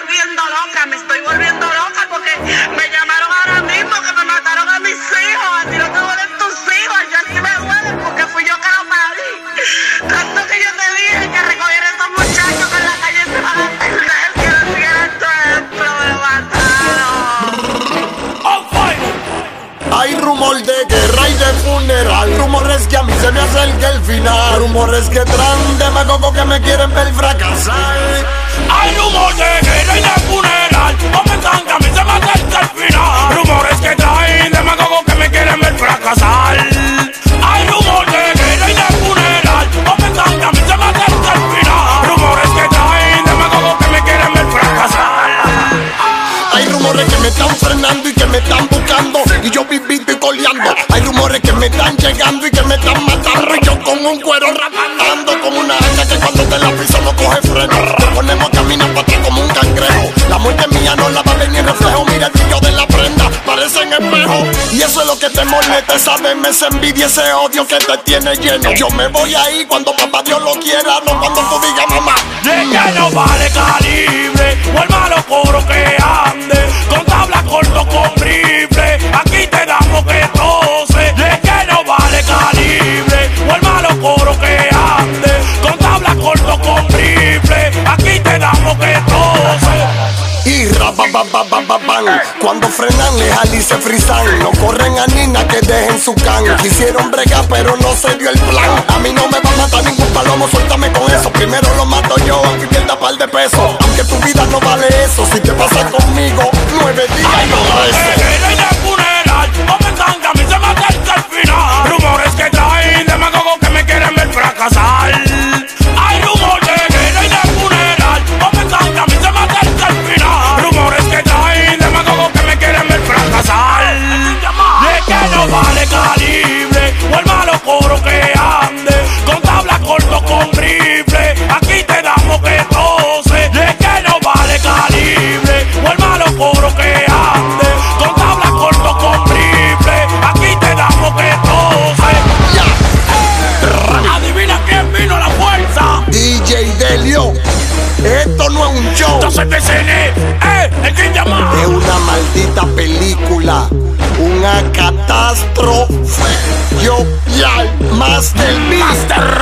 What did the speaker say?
volviendo loca, me estoy volviendo loca porque me llamaron ahora mismo que me mataron a mis hijos. A ti no te duelen tus hijos, yo sí me duelen porque fui yo que lo parí. Tanto que yo te dije que recogiera a estos muchachos que en la calle se van a perder, que no siguieran tu ejemplo, me lo mataron. Hay rumor de guerra y de funeral. Rumores que a mí se me acerca el final. Rumores que traen demagogos que me quieren ver fracasar. Hay rumor de guerra y de funeral. Comentan que a mí se me acerca el final. Rumores que traen demagogos que me quieren ver fracasar. Hay rumor de guerra y de funeral. Comentan que a mí se me acerca el final. Rumores que traen demagogos que me quieren ver fracasar. Hay rumores que me están frenando y que me están buscando y yo vivito y coleando. Hay rumores que me están llegando y que me están matando y yo con un cuero rapando como una hacha que cuando te la piso no coge freno. Te ponemos a caminar para atrás como un cangrejo. La muerte mía no la va a ver ni el reflejo. Mira el brillo de la prenda, parece en espejo. Y eso es lo que te molesta, sabes, esa envidia, ese odio que te tiene lleno. Yo me voy ahí cuando papá Dios lo quiera, no cuando tú digas mamá. De que no vale calibre o el malo coro que ande con tabla corto con rifle. Aquí te damos que tose. De que no vale calibre o el malo coro que ande con tabla corto con rifle. Aquí te damos que tose. Y rabababababan, cuando frenan legal y se frisan. No corren a Nina que dejen su can. Quisieron bregar pero no se dio el plan. A mí no me va a matar ningún palomo, suéltame con eso. Primero lo mato yo, aunque pierda par de pesos. Aunque tu vida no vale eso, si te pasa conmigo 9 días no rezo. Guerra y de funeral, comentan que a mí se me acerca el final. Rumores que traen demagogos que me quieren ver fracasar. Hay rumor de guerra y de funeral, comentan que a mí se me acerca el final. Rumores que traen demagogos que me quieren ver fracasar. De que no vale calibre o el malo coro que ande con tabla corto con rifle. Aquí te damos que tose. De que no vale calibre o el malo coro que ande con tabla corto con rifle. Aquí te damos que tose. Adivina quién vino a la fuerza. DJ Delio, esto no es un show. Yo soy PCN, el que llama. Es una maldita película, una catástrofe. Yo ya, Master Beast.